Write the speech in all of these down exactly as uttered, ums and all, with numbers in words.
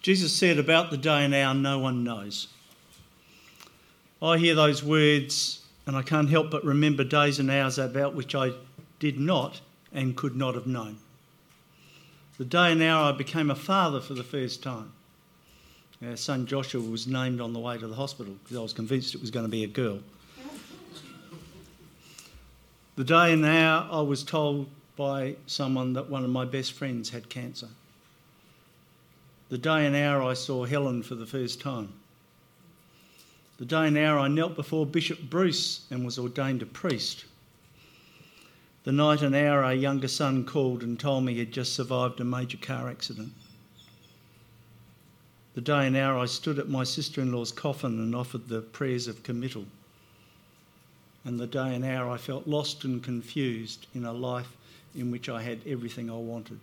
Jesus said, about the day and hour no one knows. I hear those words and I can't help but remember days and hours about which I did not and could not have known. The day and hour I became a father for the first time. Our son Joshua was named on the way to the hospital because I was convinced it was going to be a girl. The day and hour I was told by someone that one of my best friends had cancer. The day and hour I saw Helen for the first time. The day and hour I knelt before Bishop Bruce and was ordained a priest. The night and hour our younger son called and told me he had just survived a major car accident. The day and hour I stood at my sister-in-law's coffin and offered the prayers of committal. And the day and hour I felt lost and confused in a life in which I had everything I wanted.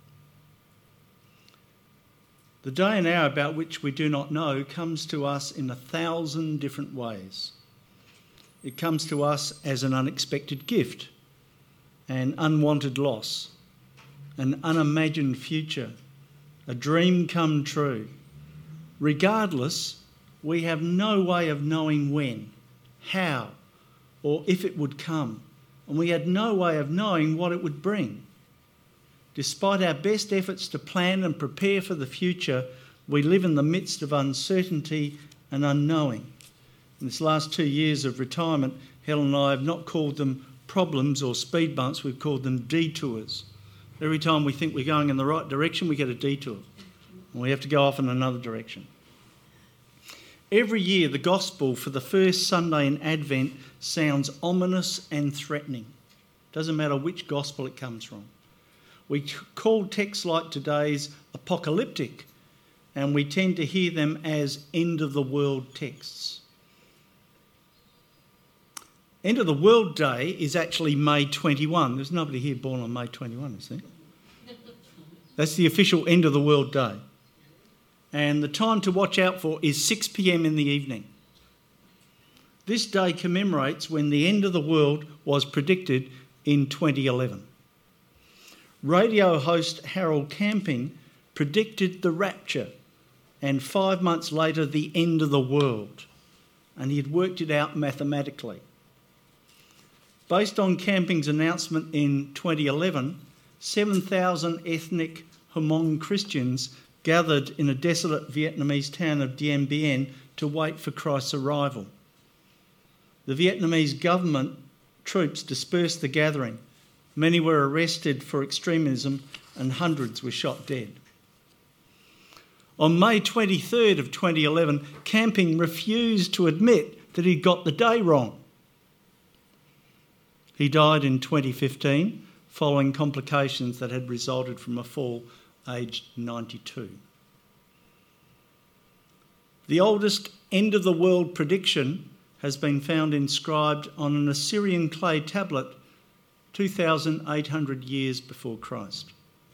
The day and hour about which we do not know comes to us in a thousand different ways. It comes to us as an unexpected gift, an unwanted loss, an unimagined future, a dream come true. Regardless, we have no way of knowing when, how, or if it would come, and we had no way of knowing what it would bring. Despite our best efforts to plan and prepare for the future, we live in the midst of uncertainty and unknowing. In this last two years of retirement, Helen and I have not called them problems or speed bumps, we've called them detours. Every time we think we're going in the right direction, we get a detour. And we have to go off in another direction. Every year, the gospel for the first Sunday in Advent sounds ominous and threatening. Doesn't matter which gospel it comes from. We call texts like today's apocalyptic, and we tend to hear them as end-of-the-world texts. End of the World Day is actually May twenty-first. There's nobody here born on May twenty-first, is there? That's the official End of the World Day. And the time to watch out for is six p.m. in the evening. This day commemorates when the end of the world was predicted in twenty eleven. Radio host Harold Camping predicted the rapture and five months later the end of the world, and he had worked it out mathematically. Based on Camping's announcement in twenty eleven, seven thousand ethnic Hmong Christians gathered in a desolate Vietnamese town of Dien Bien to wait for Christ's arrival. The Vietnamese government troops dispersed the gathering. Many were arrested for extremism and hundreds were shot dead. On May twenty-third of twenty eleven, Camping refused to admit that he'd got the day wrong. He died in twenty fifteen following complications that had resulted from a fall aged ninety-two. The oldest end-of-the-world prediction has been found inscribed on an Assyrian clay tablet two thousand eight hundred years before Christ.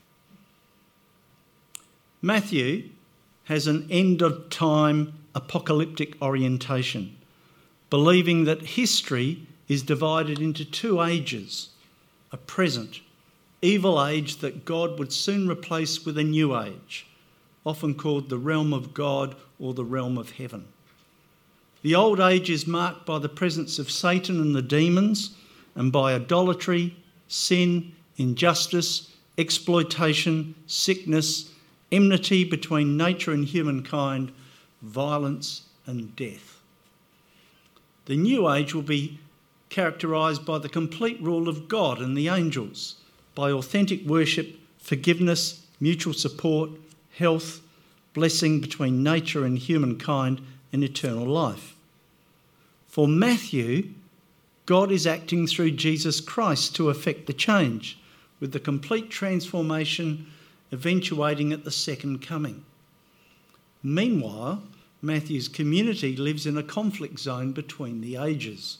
Matthew has an end-of-time apocalyptic orientation, believing that history is divided into two ages, a present, evil age that God would soon replace with a new age, often called the realm of God or the realm of heaven. The old age is marked by the presence of Satan and the demons, and by idolatry, sin, injustice, exploitation, sickness, enmity between nature and humankind, violence and death. The new age will be characterised by the complete rule of God and the angels, by authentic worship, forgiveness, mutual support, health, blessing between nature and humankind, and eternal life. For Matthew, God is acting through Jesus Christ to effect the change, with the complete transformation eventuating at the second coming. Meanwhile, Matthew's community lives in a conflict zone between the ages.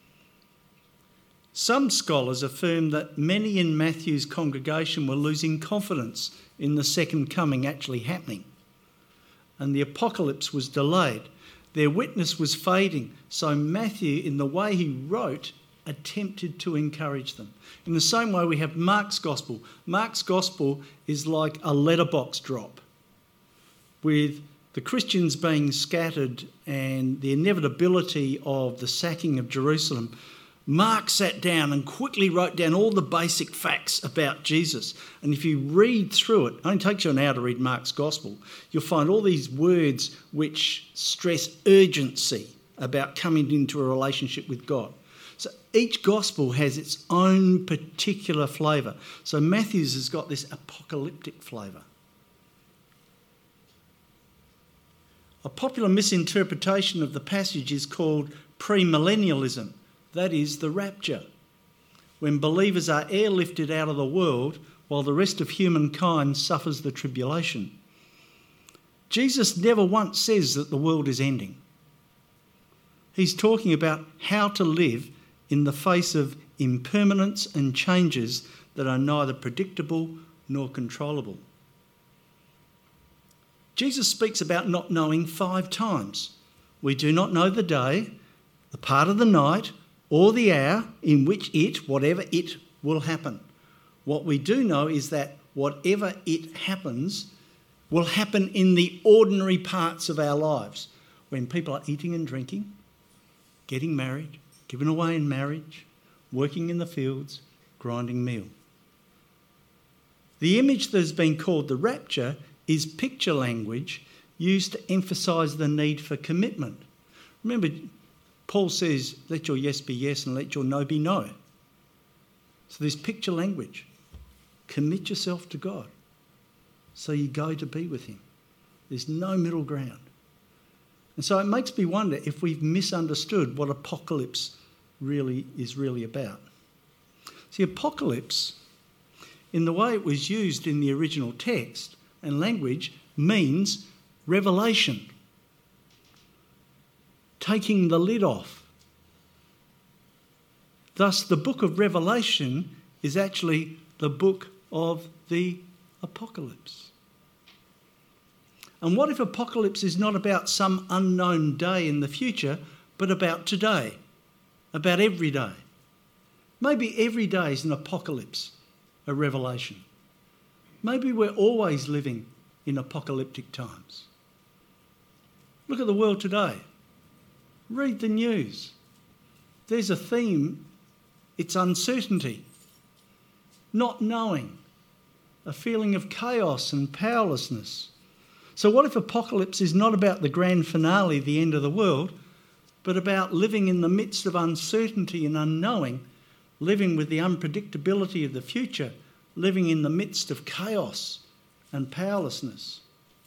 Some scholars affirm that many in Matthew's congregation were losing confidence in the second coming actually happening, and the apocalypse was delayed. Their witness was fading, so Matthew, in the way he wrote, attempted to encourage them. In the same way we have Mark's Gospel. Mark's Gospel is like a letterbox drop. with the Christians being scattered and the inevitability of the sacking of Jerusalem, Mark sat down and quickly wrote down all the basic facts about Jesus. And if you read through it, it only takes you an hour to read Mark's Gospel, you'll find all these words which stress urgency about coming into a relationship with God. So each Gospel has its own particular flavour. So Matthew's has got this apocalyptic flavour. A popular misinterpretation of the passage is called premillennialism. That is the rapture, when believers are airlifted out of the world while the rest of humankind suffers the tribulation. Jesus never once says that the world is ending. He's talking about how to live in the face of impermanence and changes that are neither predictable nor controllable. Jesus speaks about not knowing five times. We do not know the day, the part of the night, or the hour in which it, whatever it, will happen. What we do know is that whatever it happens will happen in the ordinary parts of our lives, when people are eating and drinking, getting married, given away in marriage, working in the fields, grinding meal. The image that has been called the rapture is picture language used to emphasise the need for commitment. Remember, Paul says, let your yes be yes and let your no be no. So there's picture language. Commit yourself to God. So you go to be with him. There's no middle ground. And so it makes me wonder if we've misunderstood what apocalypse really is really about. See, apocalypse, in the way it was used in the original text and language, means revelation. Taking the lid off. Thus, the book of Revelation is actually the book of the apocalypse. And what if apocalypse is not about some unknown day in the future, but about today, about every day? Maybe every day is an apocalypse, a revelation. Maybe we're always living in apocalyptic times. Look at the world today. Read the news. There's a theme. It's uncertainty, not knowing, a feeling of chaos and powerlessness. So what if apocalypse is not about the grand finale, the end of the world, but about living in the midst of uncertainty and unknowing, living with the unpredictability of the future, living in the midst of chaos and powerlessness?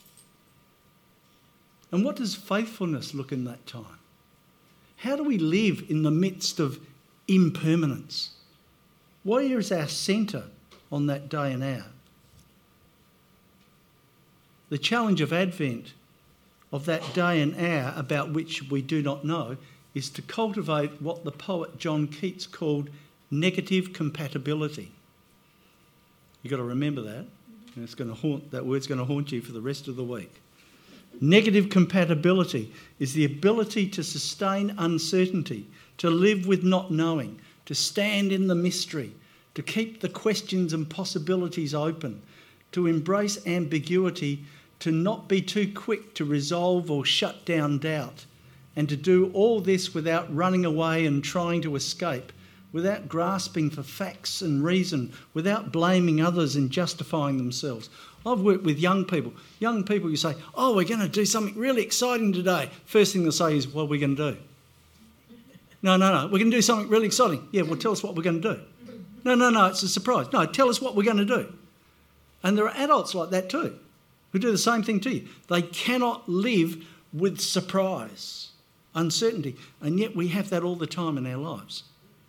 And what does faithfulness look in that time? How do we live in the midst of impermanence? Where is our centre on that day and hour? The challenge of Advent, of that day and hour about which we do not know, is to cultivate what the poet John Keats called negative compatibility. You've got to remember that, and it's going to haunt, that word's going to haunt you for the rest of the week. Negative compatibility is the ability to sustain uncertainty, to live with not knowing, to stand in the mystery, to keep the questions and possibilities open, to embrace ambiguity, to not be too quick to resolve or shut down doubt, and to do all this without running away and trying to escape, without grasping for facts and reason, without blaming others and justifying themselves. I've worked with young people. Young people, you say, oh, we're going to do something really exciting today. First thing they'll say is, what are we going to do? No, no, no, we're going to do something really exciting. Yeah, well, tell us what we're going to do. No, no, no, it's a surprise. No, tell us what we're going to do. And there are adults like that too, who do the same thing to you. They cannot live with surprise, uncertainty, and yet we have that all the time in our lives.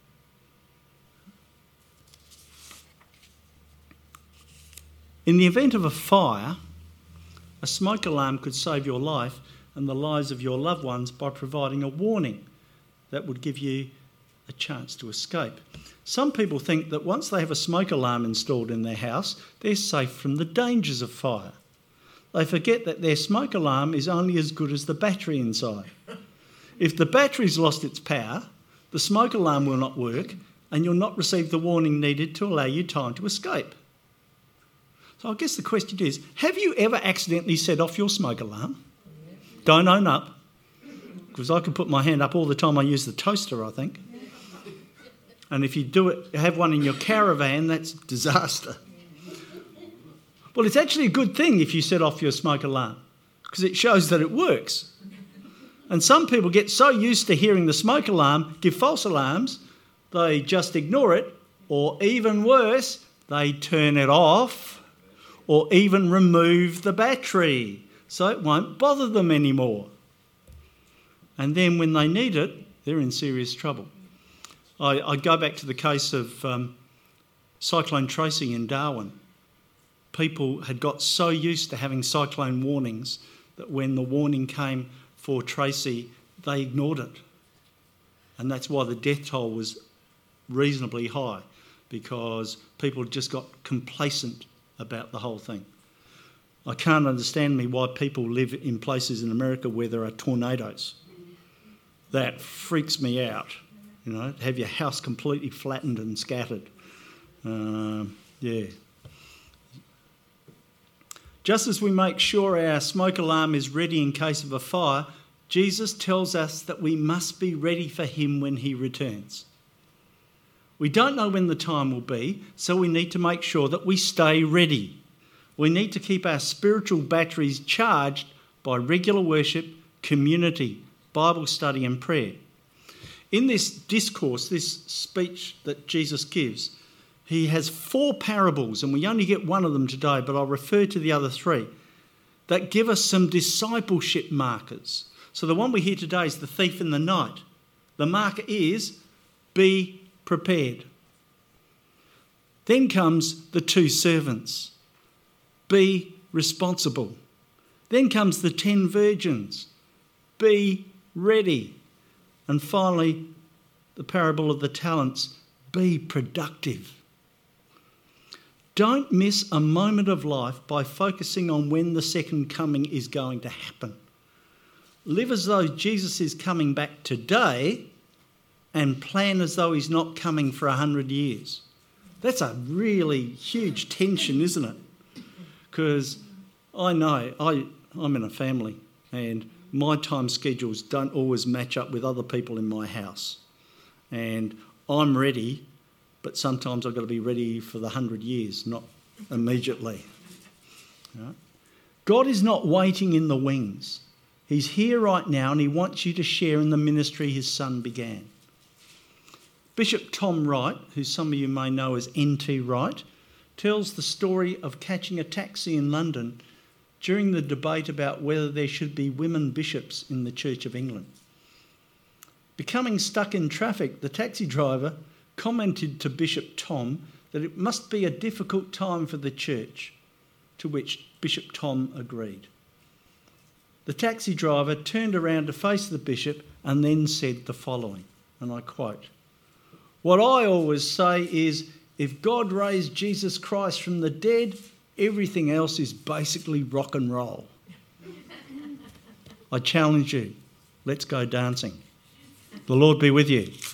In the event of a fire, a smoke alarm could save your life and the lives of your loved ones by providing a warning that would give you a chance to escape. Some people think that once they have a smoke alarm installed in their house, they're safe from the dangers of fire. They forget that their smoke alarm is only as good as the battery inside. If the battery's lost its power, the smoke alarm will not work and you'll not receive the warning needed to allow you time to escape. So I guess the question is, have you ever accidentally set off your smoke alarm? Don't own up, because I can put my hand up all the time I use the toaster, I think. And if you do it, have one in your caravan, that's disaster. Well, it's actually a good thing if you set off your smoke alarm, because it shows that it works. And some people get so used to hearing the smoke alarm give false alarms, they just ignore it, or even worse, they turn it off, or even remove the battery, so it won't bother them anymore. And then when they need it, they're in serious trouble. I, I go back to the case of um, Cyclone Tracy in Darwin. People had got so used to having cyclone warnings that when the warning came for Tracy, they ignored it. And that's why the death toll was reasonably high, because people just got complacent about the whole thing. I can't understand me why people live in places in America where there are tornadoes. That freaks me out. You know, have your house completely flattened and scattered. Um, yeah. Just as we make sure our smoke alarm is ready in case of a fire, Jesus tells us that we must be ready for him when he returns. We don't know when the time will be, so we need to make sure that we stay ready. We need to keep our spiritual batteries charged by regular worship, community, Bible study and prayer. In this discourse, this speech that Jesus gives, he has four parables, and we only get one of them today, but I'll refer to the other three, that give us some discipleship markers. So the one we hear today is the thief in the night. The marker is, be prepared. Then comes the two servants. Be responsible. Then comes the ten virgins. Be ready. And finally, the parable of the talents. Be productive. Don't miss a moment of life by focusing on when the second coming is going to happen. Live as though Jesus is coming back today and plan as though he's not coming for a hundred years. That's a really huge tension, isn't it? Because I know, I, I'm in a family and my time schedules don't always match up with other people in my house. And I'm ready, but sometimes I've got to be ready for the hundred years, not immediately. Right? God is not waiting in the wings. He's here right now and he wants you to share in the ministry his son began. Bishop Tom Wright, who some of you may know as N T Wright, tells the story of catching a taxi in London during the debate about whether there should be women bishops in the Church of England. Becoming stuck in traffic, the taxi driver commented to Bishop Tom that it must be a difficult time for the church, to which Bishop Tom agreed. The taxi driver turned around to face the bishop and then said the following, and I quote, "What I always say is, if God raised Jesus Christ from the dead, everything else is basically rock and roll." I challenge you, let's go dancing. The Lord be with you.